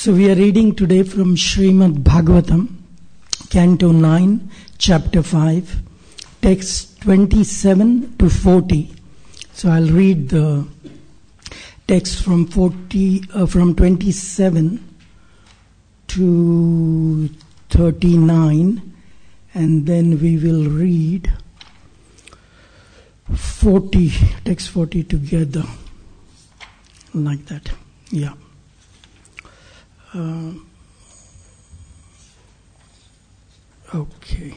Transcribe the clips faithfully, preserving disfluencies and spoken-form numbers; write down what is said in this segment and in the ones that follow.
So we are reading today from Srimad Bhagavatam, Canto nine, Chapter five, text twenty-seven to forty. So I'll read the text from forty, uh, from twenty-seven to thirty-nine, and then we will read forty, text forty together, like that. Yeah. Uh, okay.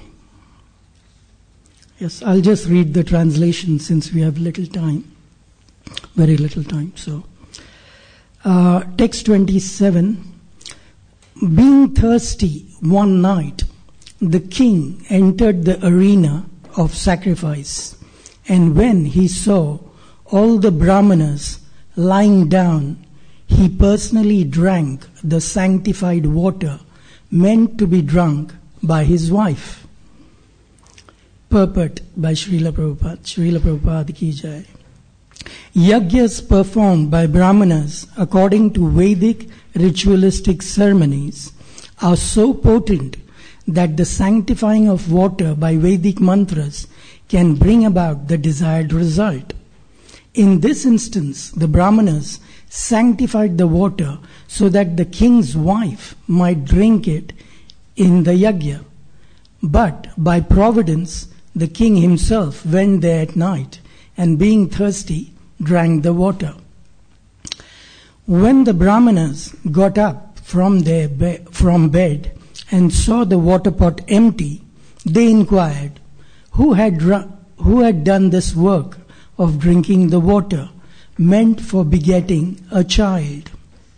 Yes, I'll just read the translation since we have little time, very little time. So, uh, text twenty-seven. Being thirsty one night, the king entered the arena of sacrifice, and when he saw all the brahmanas lying down, he personally drank the sanctified water meant to be drunk by his wife. Purport by Srila Prabhupada. Srila Prabhupada ki jai. Yagyas performed by brahmanas according to Vedic ritualistic ceremonies are so potent that the sanctifying of water by Vedic mantras can bring about the desired result. In this instance, the brahmanas sanctified the water so that the king's wife might drink it in the yajna. But by providence, the king himself went there at night and, being thirsty, drank the water. When the brahmanas got up from their be- from bed and saw the water pot empty, they inquired who had dr- who had done this work of drinking the water meant for begetting a child.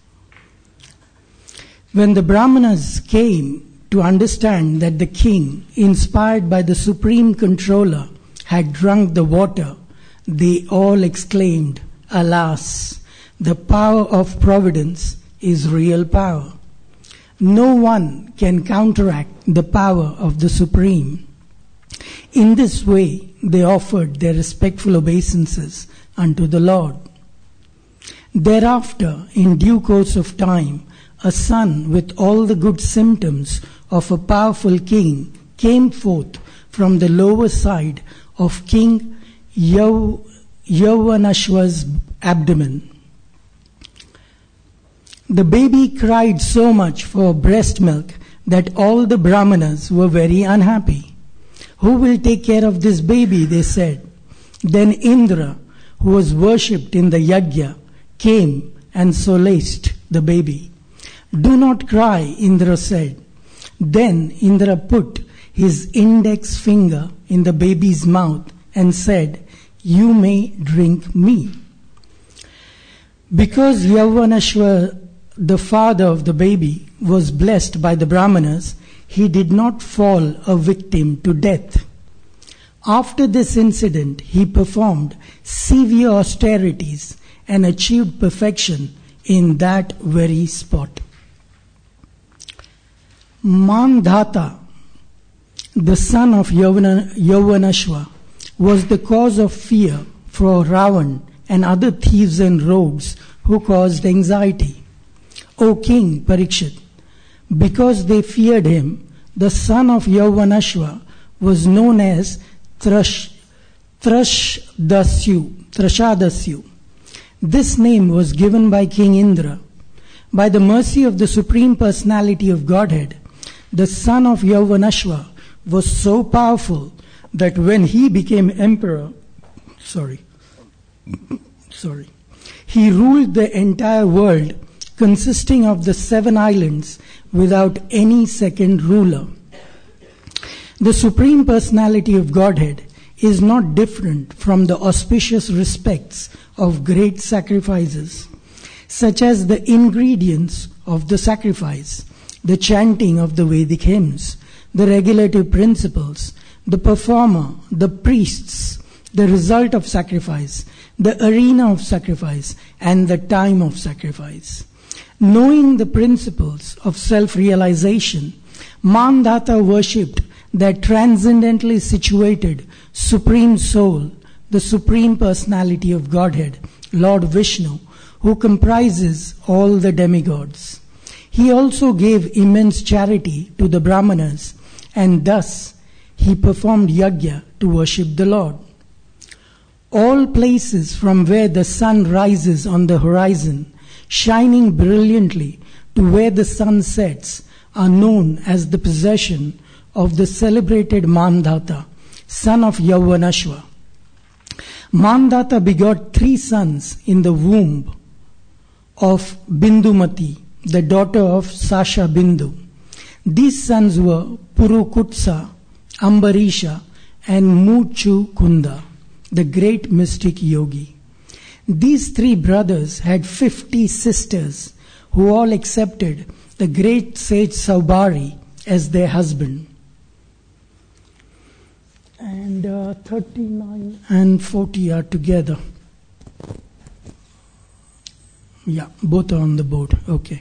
When the brahmanas came to understand that the king, inspired by the supreme controller, had drunk the water, they all exclaimed, "Alas, the power of providence is real power. No one can counteract the power of the Supreme." In this way, they offered their respectful obeisances unto the Lord. Thereafter, in due course of time, a son with all the good symptoms of a powerful king came forth from the lower side of King Yav- Yavanashwa's abdomen. The baby cried so much for breast milk that all the brahmanas were very unhappy. "Who will take care of this baby?" they said. Then Indra, who was worshipped in the yajna, came and solaced the baby. "Do not cry," Indra said. Then Indra put his index finger in the baby's mouth and said, "You may drink me." Because Yavanashwa, the father of the baby, was blessed by the brahmanas, he did not fall a victim to death. After this incident, he performed severe austerities and achieved perfection in that very spot. Mandhata, the son of Yavana, Yavanashwa, was the cause of fear for Ravan and other thieves and rogues who caused anxiety. O King Parikshit, because they feared him, the son of Yavanashwa was known as Trash, Trashadasyu, Trashadasyu. This name was given by King Indra. By the mercy of the Supreme Personality of Godhead, the son of Yavanashwa was so powerful that when he became emperor, sorry, sorry, he ruled the entire world consisting of the seven islands without any second ruler. The Supreme Personality of Godhead is not different from the auspicious respects of great sacrifices, such as the ingredients of the sacrifice, the chanting of the Vedic hymns, the regulative principles, the performer, the priests, the result of sacrifice, the arena of sacrifice, and the time of sacrifice. Knowing the principles of self-realization, Mandhata worshipped that transcendently situated Supreme Soul, the Supreme Personality of Godhead, Lord Vishnu, who comprises all the demigods. He also gave immense charity to the Brahmanas, and thus he performed yajna to worship the Lord. All places from where the sun rises on the horizon, shining brilliantly, to where the sun sets, are known as the possession of the celebrated Mandata, son of Yauvanashva. Mandata begot three sons in the womb of Bindumati, the daughter of Sasha Bindu. These sons were Purukutsa, Ambarisha, and Muchu Kunda, the great mystic yogi. These three brothers had fifty sisters who all accepted the great sage Saubhari as their husband. And uh, thirty-nine and forty are together. Yeah, both are on the board. Okay.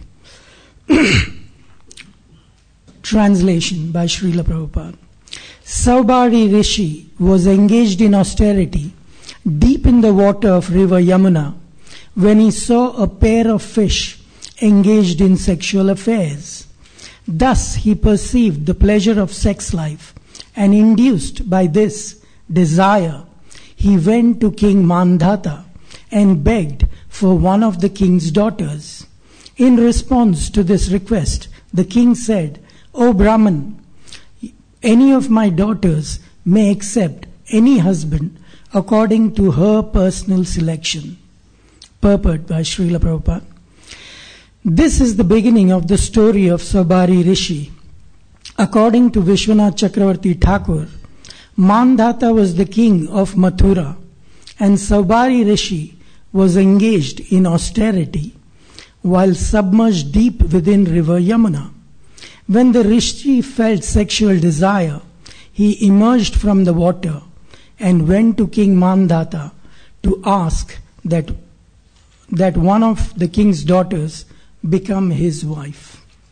Translation by Srila Prabhupada. Saubhari Rishi was engaged in austerity deep in the water of river Yamuna when he saw a pair of fish engaged in sexual affairs. Thus he perceived the pleasure of sex life, and induced by this desire, he went to King Mandata and begged for one of the king's daughters. In response to this request, the king said, "O Brahman, any of my daughters may accept any husband according to her personal selection." Purport by Srila Prabhupada. This is the beginning of the story of Saubhari Rishi. According to Vishwanath Chakravarti Thakur, Mandata was the king of Mathura, and Saubhari Rishi was engaged in austerity while submerged deep within river Yamuna. When the Rishi felt sexual desire, he emerged from the water and went to King Mandata to ask that, that one of the king's daughters become his wife.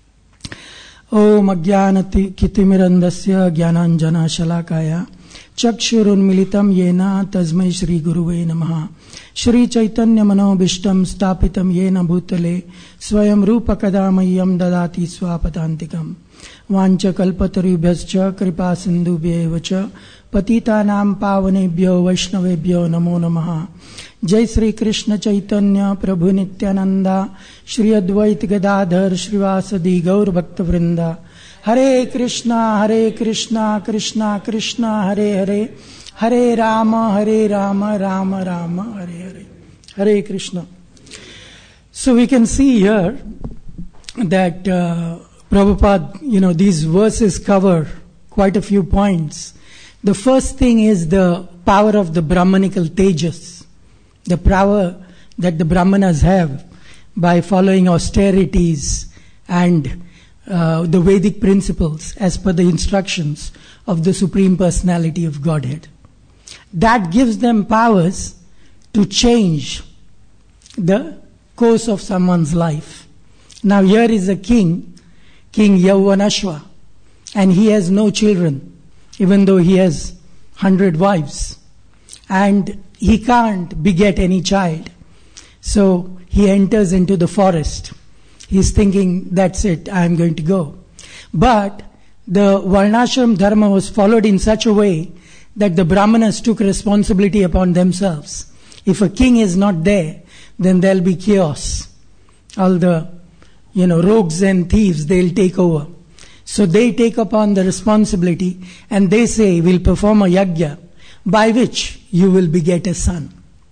Om Ajnanati Kitimirandasya Jnananjana Shalakaya Chakshurunmilitam Yena Tasmai Shri Guruve Namaha Shri Chaitanya Manobishtam Stapitam Yena Bhutale Swayam Rupa Kadamayam Dadati Swapatantikam Vancha Kalpatarubhyascha Kripa Sindhubhyevacha Patitanam Pavanebhyo Vaishnavebhyo Namo Namaha. Jai Sri Krishna Chaitanya Prabhu Nityananda Shri Advait Gadadhar Srivasadi Gaur Bhakta Vrinda. Hare Krishna Hare Krishna Krishna Krishna Hare Hare Hare Rama Hare Rama Rama Rama Hare Hare. Hare Krishna. So we can see here that uh, Prabhupada, you know, these verses cover quite a few points. The first thing is the power of the Brahmanical Tejas, the power that the Brahmanas have by following austerities and uh, the Vedic principles as per the instructions of the Supreme Personality of Godhead. That gives them powers to change the course of someone's life. Now here is a king, King Yauvanashva, and he has no children, even though he has hundred wives. And he can't beget any child. So he enters into the forest. He's thinking, that's it, I'm going to go. But the Varnashram Dharma was followed in such a way that the Brahmanas took responsibility upon themselves. If a king is not there, then there'll be chaos. All the, you know, rogues and thieves, they'll take over. So they take upon the responsibility and they say, we'll perform a yajna by which you will beget a son.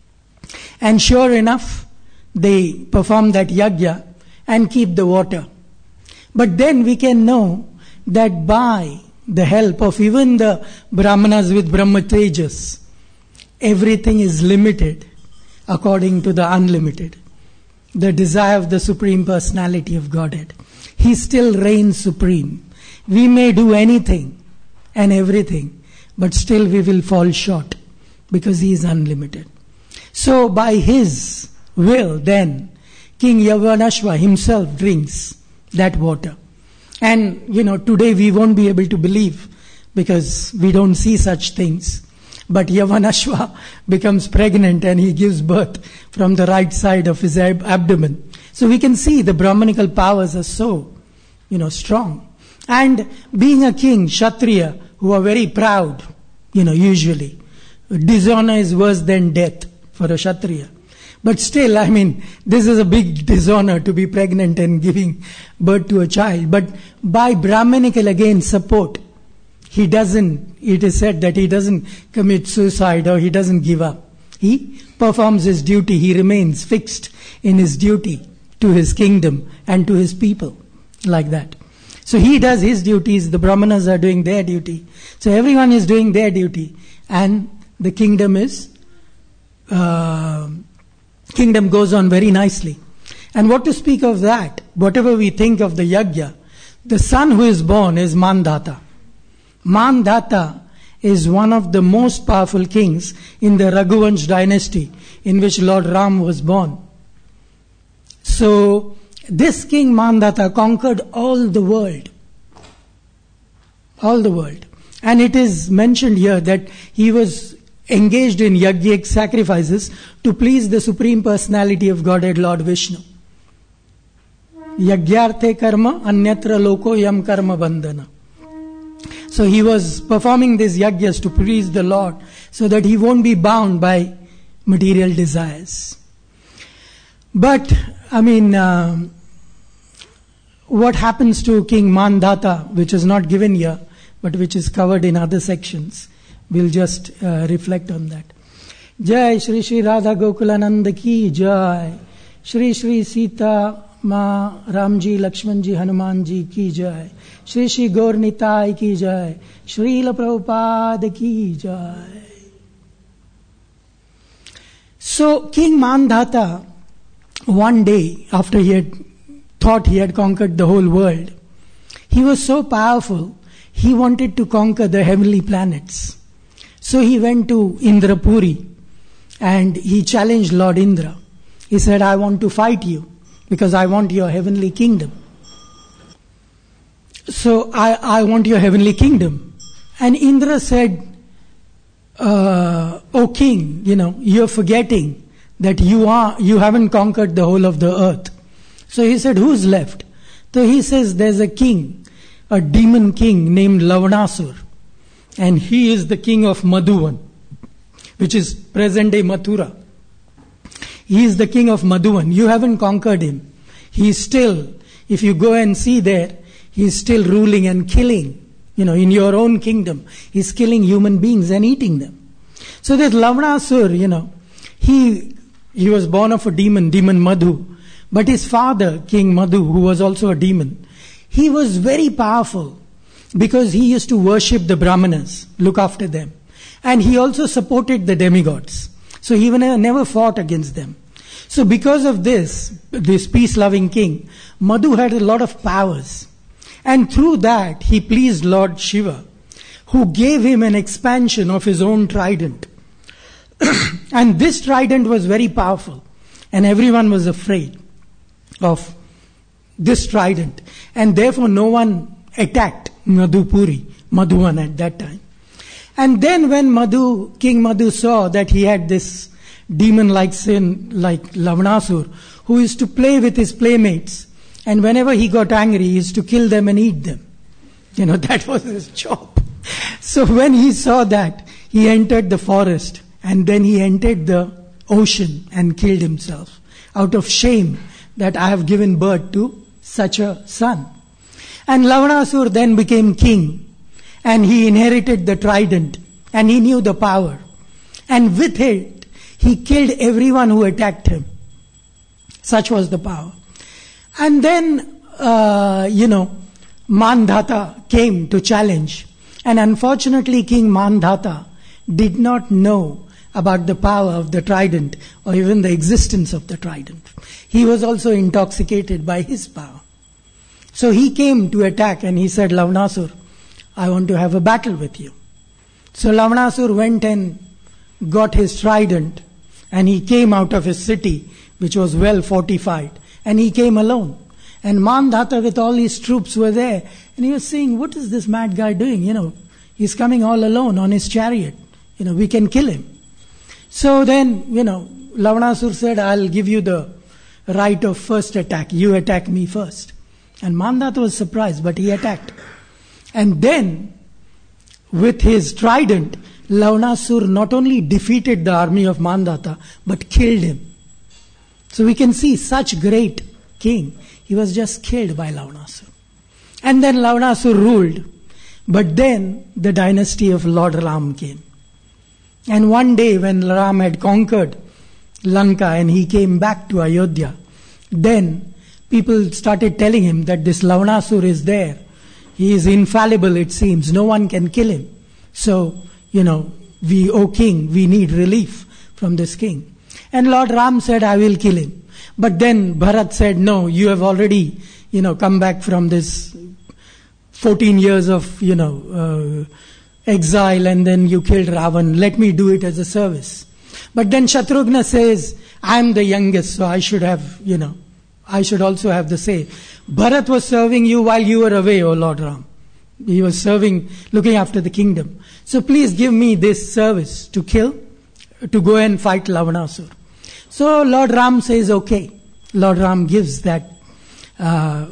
And sure enough, they perform that yajna and keep the water. But then we can know that by the help of even the Brahmanas with Brahma Tejas, everything is limited according to the unlimited, the desire of the Supreme Personality of Godhead. He still reigns supreme. We may do anything and everything, but still we will fall short because he is unlimited. So by his will then, King Yauvanashva himself drinks that water. And, you know, today we won't be able to believe because we don't see such things. But Yauvanashva becomes pregnant and he gives birth from the right side of his ab- abdomen. So we can see the Brahmanical powers are so, you know, strong. And being a king, Kshatriya, who are very proud, you know, usually, dishonor is worse than death for a Kshatriya. But still, I mean, this is a big dishonor to be pregnant and giving birth to a child. But by Brahmanical, again, support, he doesn't, it is said that he doesn't commit suicide or he doesn't give up. He performs his duty. He remains fixed in his duty to his kingdom and to his people, like that. So he does his duties, the Brahmanas are doing their duty. So everyone is doing their duty, and the kingdom is, uh, kingdom goes on very nicely. And what to speak of that? Whatever we think of the yajna, the son who is born is Mandata. Mandata is one of the most powerful kings in the Raghuvansh dynasty in which Lord Ram was born. So this king Mandata conquered all the world. All the world. And it is mentioned here that he was engaged in yajnic sacrifices to please the Supreme Personality of Godhead, Lord Vishnu. Yajnarthe karma anyatra loko yam karma bandhana. So he was performing these yajnas to please the Lord so that he won't be bound by material desires. But, I mean, uh, what happens to King Mandata, which is not given here, but which is covered in other sections, we'll just uh, reflect on that. Jai Shri Shri Radha Gokulananda ki Jai. Shri Shri Sita Ma Ramji Lakshmanji Hanumanji ki Jai. Shri Shri Gaur Nitai ki Jai. Srila Prabhupada ki Jai. So King Mandata, one day after he had thought he had conquered the whole world, he was so powerful, he wanted to conquer the heavenly planets. So he went to Indrapuri and he challenged Lord Indra. He said, I want to fight you because I want your heavenly kingdom. So I, I want your heavenly kingdom. And Indra said, uh, O king, you know, you're forgetting that you are, you haven't conquered the whole of the earth. So he said, who's left? So he says, there's a king, a demon king named Lavanasur. And he is the king of Madhuvan, which is present-day Mathura. He is the king of Madhuvan. You haven't conquered him. He is still, if you go and see there, he is still ruling and killing. You know, in your own kingdom, he's killing human beings and eating them. So this Lavanasur, you know, he he was born of a demon, demon Madhu. But his father, King Madhu, who was also a demon, he was very powerful because he used to worship the Brahmanas, look after them. And he also supported the demigods. So he never fought against them. So because of this, this peace-loving king, Madhu had a lot of powers. And through that, he pleased Lord Shiva, who gave him an expansion of his own trident. And this trident was very powerful. And everyone was afraid of this trident. And therefore no one attacked Madhupuri, Madhuvan at that time. And then when Madhu, King Madhu saw that he had this demon-like sin like Lavanasur, who used to play with his playmates, and whenever he got angry, he used to kill them and eat them. You know, that was his job. So when he saw that, he entered the forest and then he entered the ocean and killed himself out of shame that I have given birth to such a son. And Lavanasur then became king and he inherited the trident and he knew the power. And with it, he killed everyone who attacked him. Such was the power. And then, uh, you know, Mandata came to challenge. And unfortunately, King Mandata did not know about the power of the trident or even the existence of the trident. He was also intoxicated by his power. So he came to attack and he said, Lavanasur, I want to have a battle with you. So Lavanasur went and got his trident and he came out of his city, which was well fortified. And he came alone. And Mandata with all his troops were there. And he was saying, what is this mad guy doing? You know, he's coming all alone on his chariot. You know, we can kill him. So then, you know, Lavanasur said, I'll give you the right of first attack. You attack me first. And Mandata was surprised, but he attacked. And then, with his trident, Lavanasur not only defeated the army of Mandata, but killed him. So we can see such great king. He was just killed by Lavanasur. And then Lavanasur ruled. But then the dynasty of Lord Ram came. And one day when Ram had conquered Lanka and he came back to Ayodhya, then people started telling him that this Lavanasur is there. He is infallible, it seems. No one can kill him. So, you know, we, O king, we need relief from this king. And Lord Ram said, I will kill him. But then Bharat said, no, you have already, you know, come back from this fourteen years of, you know, uh, exile, and then you killed Ravan. Let me do it as a service. But then Shatrughna says, I am the youngest, so I should have, you know, I should also have the say. Bharat was serving you while you were away, O Lord Ram. He was serving, looking after the kingdom. So please give me this service to kill, to go and fight Lavanasur. So Lord Ram says, okay. Lord Ram gives that. Uh,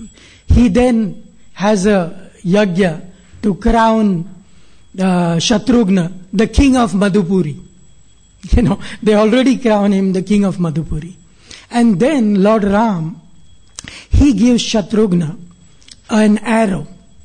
he then has a yajna to crown uh, Shatrughna, the king of Madhupuri. You know, they already crown him the king of Madhupuri. And then Lord Ram, he gives Shatrughna an arrow.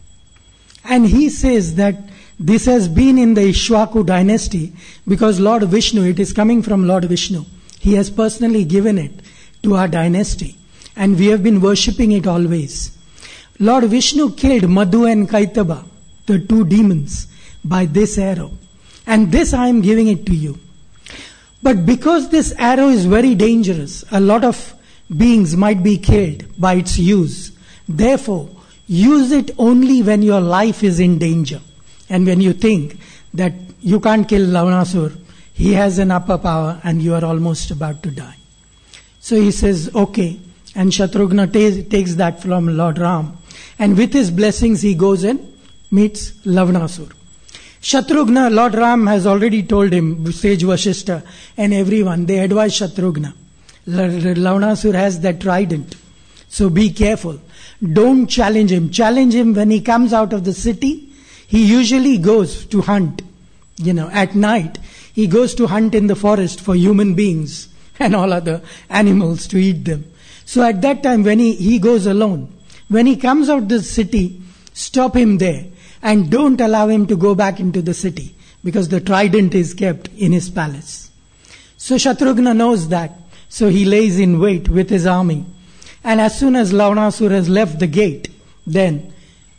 And he says that this has been in the Ishwaku dynasty because Lord Vishnu, it is coming from Lord Vishnu. He has personally given it to our dynasty. And we have been worshipping it always. Lord Vishnu killed Madhu and Kaitaba, the two demons, by this arrow. And this I am giving it to you. But because this arrow is very dangerous, a lot of beings might be killed by its use. Therefore, use it only when your life is in danger. And when you think that you can't kill Lavanasur, he has an upper power and you are almost about to die. So he says, okay. And Shatrughna t- takes that from Lord Ram. And with his blessings he goes and meets Lavanasur. Shatrughna, Lord Ram has already told him, sage Vashishta and everyone, they advise Shatrughna. Lavanasur has that trident. So be careful. Don't challenge him. Challenge him when he comes out of the city. He usually goes to hunt. You know, at night, he goes to hunt in the forest for human beings and all other animals to eat them. So at that time, when he, he goes alone, when he comes out the city, stop him there. And don't allow him to go back into the city, because the trident is kept in his palace. So Shatrughna knows that. So he lays in wait with his army. And as soon as Lavanasur has left the gate, then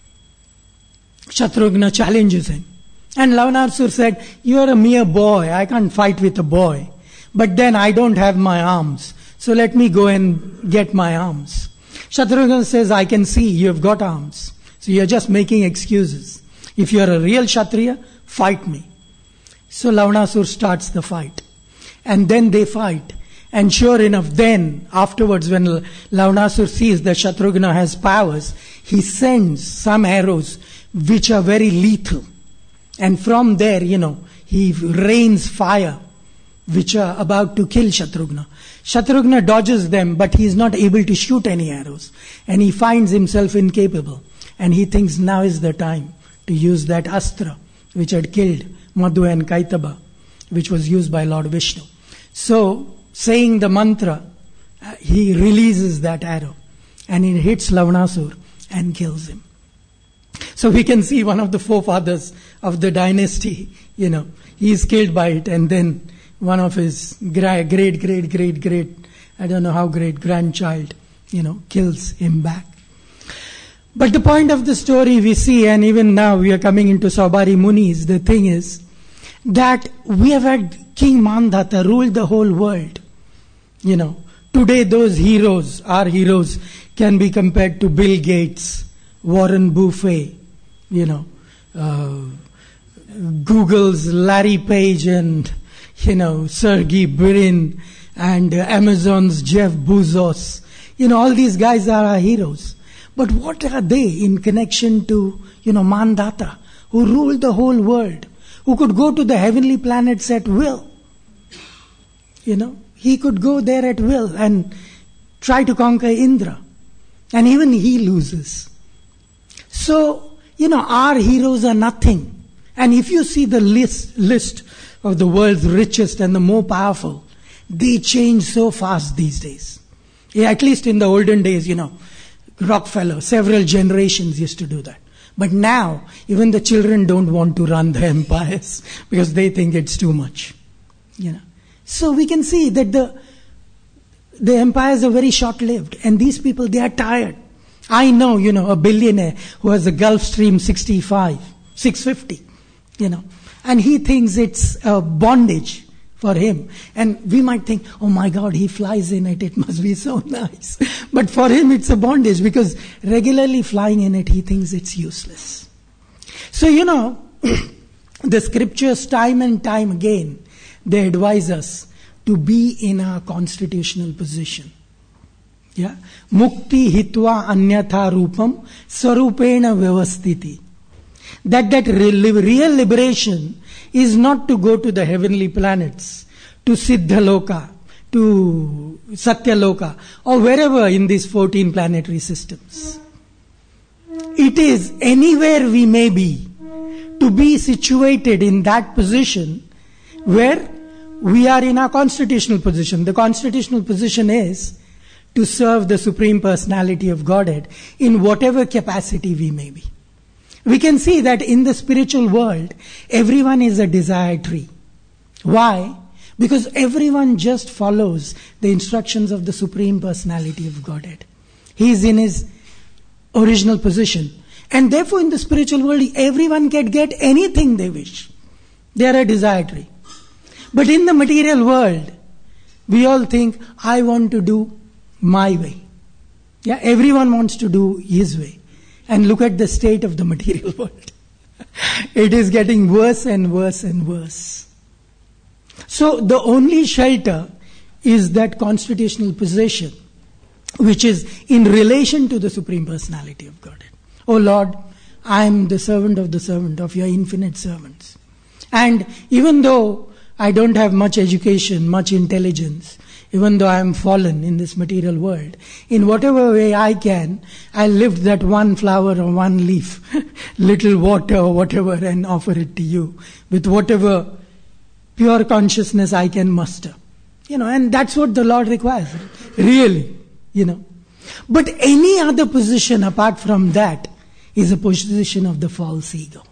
Shatrughna challenges him. And Lavanasur said, you are a mere boy, I can't fight with a boy. But then I don't have my arms, so let me go and get my arms. Shatrughna says, I can see you have got arms. So you're just making excuses. If you're a real Kshatriya, fight me. So Lavanasur starts the fight. And then they fight. And sure enough, then, afterwards, when Lavanasur sees that Shatrughna has powers, he sends some arrows which are very lethal. And from there, you know, he rains fire, which are about to kill Shatrughna. Shatrughna dodges them, but he is not able to shoot any arrows. And he finds himself incapable. And he thinks now is the time to use that astra, which had killed Madhu and Kaitaba, which was used by Lord Vishnu. So, saying the mantra, he releases that arrow. And it hits Lavanasur and kills him. So we can see one of the forefathers of the dynasty, you know, he is killed by it, and then one of his great, great, great, great, great, I don't know how great grandchild, you know, kills him back. But the point of the story we see, and even now we are coming into Saubhari Munis, the thing is that we have had King Mandata rule the whole world. You know, today those heroes, our heroes, can be compared to Bill Gates, Warren Buffett, you know, uh, Google's Larry Page and, you know, Sergey Brin and uh, Amazon's Jeff Bezos. You know, all these guys are our heroes. But what are they in connection to, you know, Mandata, who ruled the whole world, who could go to the heavenly planets at will? You know, he could go there at will and try to conquer Indra. And even he loses. So, you know, our heroes are nothing. And if you see the list, list of the world's richest and the more powerful, they change so fast these days. Yeah, at least in the olden days, you know, Rockefeller, several generations used to do that. But now, even the children don't want to run the empires because they think it's too much. You know. So we can see that the the empires are very short-lived, and these people, they are tired. I know, you know, a billionaire who has a Gulfstream sixty-five, six fifty, you know, and he thinks it's a bondage for him. And we might think, oh my God, he flies in it, it must be so nice. But for him it's a bondage because regularly flying in it, he thinks it's useless. So, you know, the scriptures time and time again, they advise us to be in a constitutional position. Yeah? Mukti hitva anyatha rupam sarupena vyavastiti. That that real liberation is not to go to the heavenly planets, to Siddhaloka, to Satyaloka, or wherever in these fourteen planetary systems. It is anywhere we may be, to be situated in that position where we are in our constitutional position. The constitutional position is to serve the Supreme Personality of Godhead in whatever capacity we may be. We can see that in the spiritual world, everyone is a desire tree. Why? Because everyone just follows the instructions of the Supreme Personality of Godhead. He is in his original position. And therefore in the spiritual world, everyone can get anything they wish. They are a desire tree. But in the material world, we all think, I want to do my way. Yeah, everyone wants to do his way. And look at the state of the material world. It is getting worse and worse and worse. So the only shelter is that constitutional position, which is in relation to the Supreme Personality of Godhead. Oh Lord, I am the servant of the servant of your infinite servants. And even though I don't have much education, much intelligence, even though I am fallen in this material world, in whatever way I can, I lift that one flower or one leaf, little water or whatever, and offer it to you with whatever pure consciousness I can muster. You know, and that's what the Lord requires, really, you know. But any other position apart from that is a position of the false ego.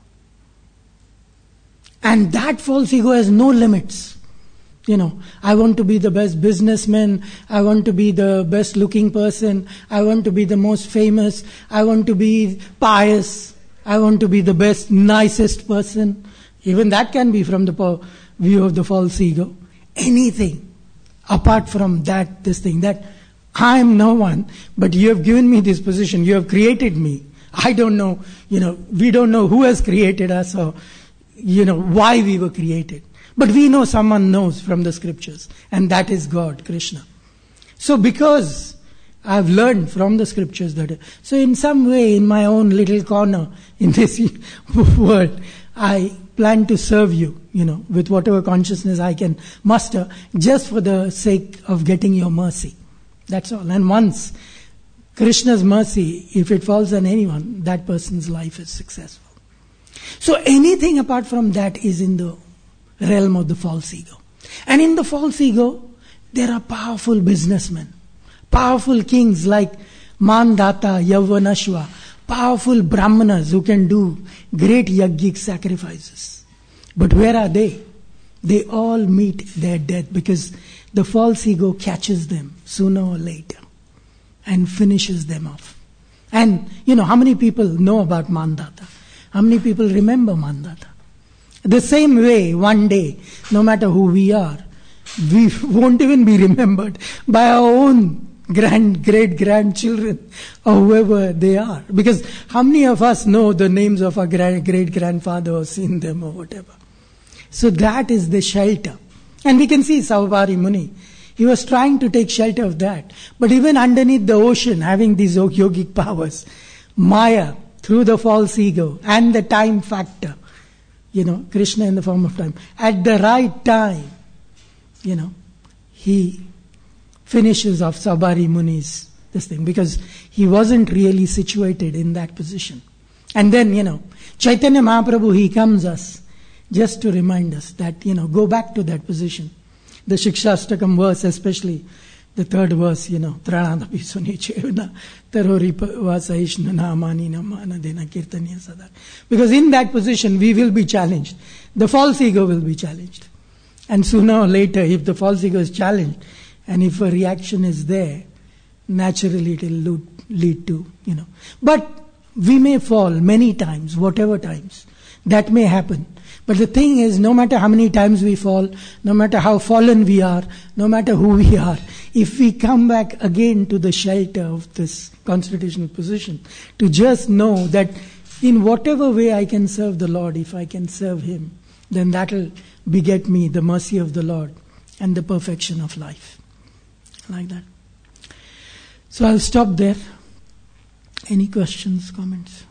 And that false ego has no limits. You know, I want to be the best businessman, I want to be the best looking person, I want to be the most famous, I want to be pious, I want to be the best, nicest person. Even that can be from the view of the false ego. Anything apart from that, this thing, that I am no one, but you have given me this position, you have created me. I don't know, you know, we don't know who has created us or, you know, why we were created. But we know someone knows from the scriptures, and that is God, Krishna. So because I've learned from the scriptures that, so in some way, in my own little corner in this world, I plan to serve you, you know, with whatever consciousness I can muster, just for the sake of getting your mercy. That's all. And once Krishna's mercy, if it falls on anyone, that person's life is successful. So anything apart from that is in the realm of the false ego. And in the false ego, there are powerful businessmen, powerful kings like Mandata, Yavanashva, powerful brahmanas who can do great yogic sacrifices. But where are they? They all meet their death because the false ego catches them sooner or later and finishes them off. And, you know, how many people know about Mandata? How many people remember Mandata? The same way, one day, no matter who we are, we won't even be remembered by our own grand, great grandchildren or whoever they are. Because how many of us know the names of our grand, great grandfather or seen them or whatever? So that is the shelter. And we can see Saubhari Muni. He was trying to take shelter of that. But even underneath the ocean, having these yogic powers, Maya, through the false ego and the time factor, you know, Krishna in the form of time, at the right time, you know, he finishes of Sabari Muni's this thing, because he wasn't really situated in that position. And then, you know, Chaitanya Mahaprabhu, he comes us just to remind us that, you know, go back to that position. The Shikshastakam verse, especially the third verse, you know, Tranadapi Sunichevna Tarori Vasaishnana Manina Manadena Kirtaniya Sada. Because in that position we will be challenged. The false ego will be challenged. And sooner or later, if the false ego is challenged, and if a reaction is there, naturally it will lead to, you know. But we may fall many times, whatever times. That may happen. But the thing is, no matter how many times we fall, no matter how fallen we are, no matter who we are, if we come back again to the shelter of this constitutional position, to just know that in whatever way I can serve the Lord, if I can serve Him, then that will beget me the mercy of the Lord and the perfection of life. Like that. So I'll stop there. Any questions, comments?